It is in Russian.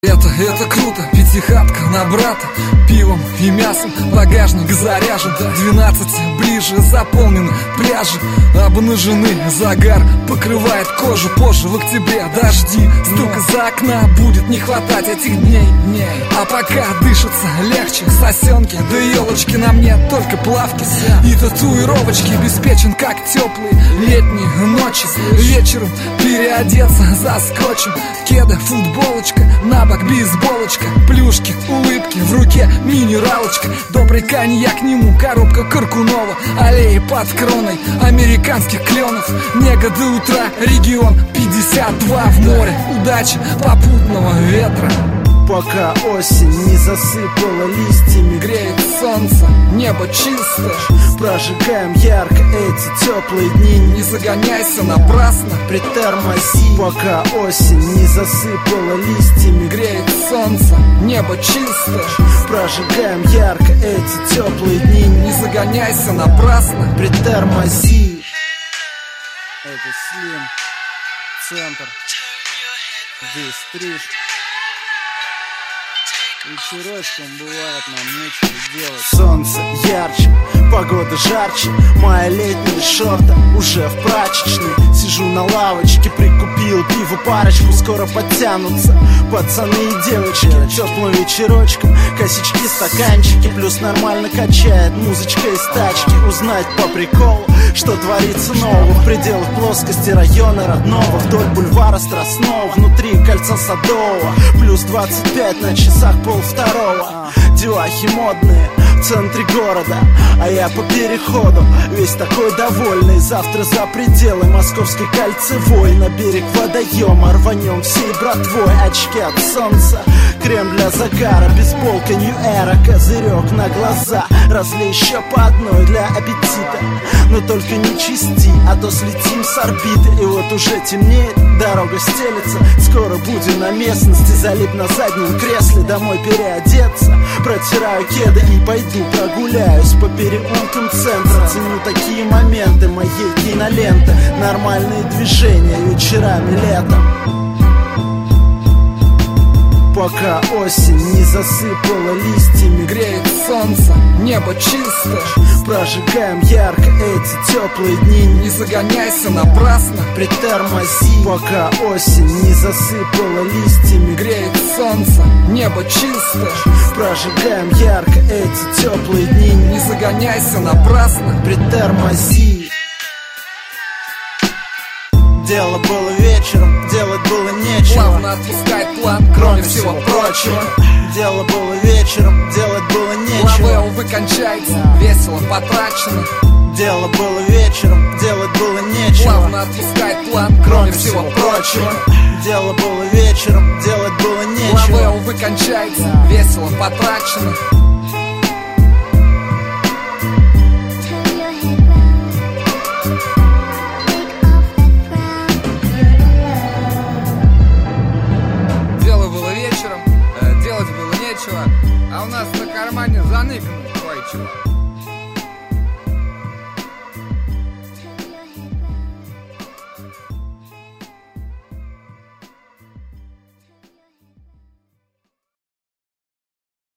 Это круто, пятихатка на брата. Пивом и мясом багажник заряжен. 12 ближе заполнены пляжи. Обнажены, загар покрывает кожу. Позже в октябре дожди, стук из-за окна. Будет не хватать этих дней. А пока дышится легче. Сосенки, да елочки на мне, только плавки и татуировочки. Обеспечен как теплые летние ночи. Вечером переодеться заскочим. Кеды, футболочка, на бок бейсболочка, плюшки, улыбки, в руке минералочка. Добрый коньяк к нему, коробка Каркунова. Аллеи под кроной американских кленов. Нега до утра, регион 52 в море. Удачи, попутного ветра. Пока осень не засыпала листьями, греет солнце, небо чисто. Прожигаем ярко эти теплые дни. Не загоняйся напрасно, притормози. Пока осень не засыпала листьями, греет солнце, небо чисто. Прожигаем ярко эти теплые дни. Не загоняйся напрасно, притормози. Это Слим, центр. Здесь стриж. Вечерочком бывает нам нечего делать. Солнце ярче, погода жарче. Моя летняя шорта уже в прачечной. Сижу на лавочке, прикупил пиво парочку. Скоро подтянутся пацаны и девочки. Теплым вечерочком, косички, стаканчики. Плюс нормально качает музычка из тачки. Узнать по приколу, что творится нового в пределах плоскости района родного. Вдоль бульвара Страстного, внутри кольца Садового. Плюс 25 на часах 1:30. Девахи модные в центре города, а я по переходу весь такой довольный. Завтра за пределы Московской кольцевой. На берег водоема рванем всей братвой. Очки от солнца, крем для загара, бейсболка New Era, козырек на глаза. Разлей еще по одной для аппетита, но только не чисти, а то слетим с орбиты. И вот уже темнеет, дорога стелется. Скоро будем на местности, залип на заднем кресле. Домой переодеться, протираю кеды и пойду прогуляюсь по переулкам центра. Ценю такие моменты моей киноленты. Нормальные движения вечерами летом. Пока осень не засыпала листьями, греет солнце, небо чисто. Прожигаем ярко эти теплые дни. Не загоняйся напрасно, притормози. Пока осень не засыпала листьями, греет солнце, небо чисто. Прожигаем ярко эти теплые дни. Не загоняйся напрасно, притормози. Дело было вечером, делать было нечего. Плавно отпускает план, кроме всего прочего. Дело было вечером, делать было нечего. Лавел выкончается, весело потрачено. Дело было вечером, делать было нечего. Плавно отпускает план, кроме всего прочего. Дело было вечером, делать было нечего. Лавел выкончается, весело потрачено.